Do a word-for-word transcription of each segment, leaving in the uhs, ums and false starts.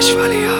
Crush Walia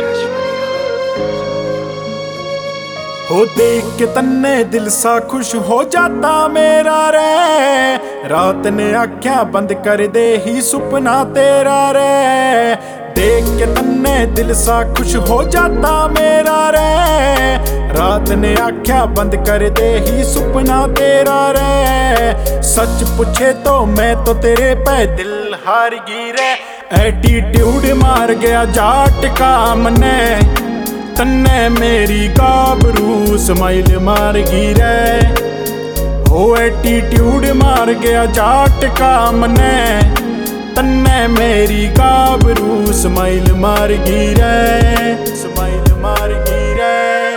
हो देख के तन्ने दिल सा खुश हो जाता मेरा रे। रात ने आख्या बंद कर दे ही सुपना तेरा रे। देख के तन्ने दिल सा खुश हो जाता मेरा रे। रात ने आख्या बंद कर दे ही सुपना तेरा रे। सच पूछे तो मैं तो तेरे पे दिल हार गई रे। एटीट्यूड मार गया जाट का मने, तन्ने मेरी गाबरू स्माइल मार गई रे। हो एटीट्यूड मार गया जाट का मने, तन्ने मेरी गाबरू स्माइल मार गई रे। स्माइल मार गई रे।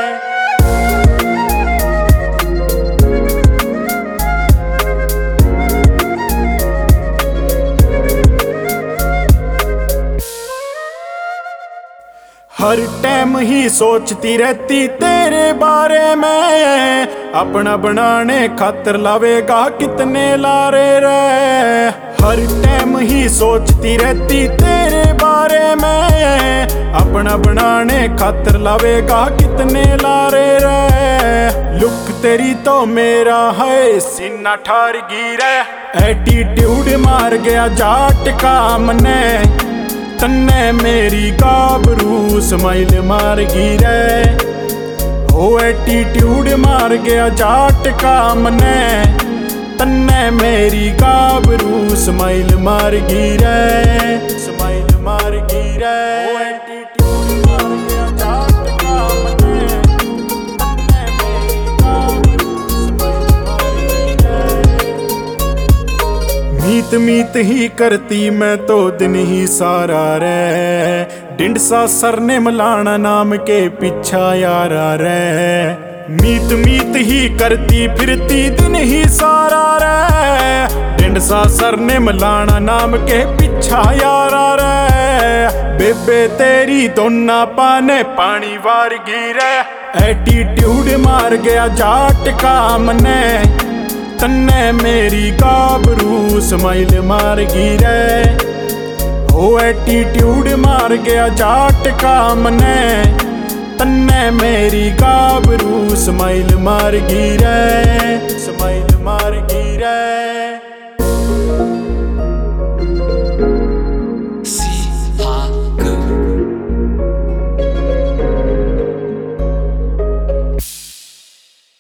हर टाइम ही सोचती रहती तेरे बारे में, अपना बनाने खातर लावेगा कितने लारे रे। हर टाइम ही सोचती रहती तेरे बारे में, अपना बनाने खातर लावेगा कितने लारे रे। लुक तेरी तो मेरा है सीना ठार गई रे। एटीट्यूड मार गया जाट का मने, तन्ने मेरी गाबरू स्माइल मार गई रे। हो एटीट्यूड मार गया जाट का मने, तन्ने मेरी गाबरू स्माइल मार गई रे। स्माइल मार गई रे। हो एटीट्यूड मार गया जाट का मने, तन्ने मेरी गाबरू स्माइल मार गई रे। मीत मीत ही करती मैं तो दिन ही सारा रे। डिंडसा सर ने मलाना नाम के पीछा यारा रे। मीत मीत ही करती फिरती दिन ही सारा रे। डिंडसा सर ने मलाना नाम के पीछा यारा रे। बेबे तेरी दोना पाने पानी वार गई रे। एटीट्यूड मार गया जाट का मने, तन्ने मेरी गाबरू स्माइल मार गई रे। हो एटीट्यूड मार गया जाट का मने, तन्ने मेरी गाबरू स्माइल मार गई रे। स्माइल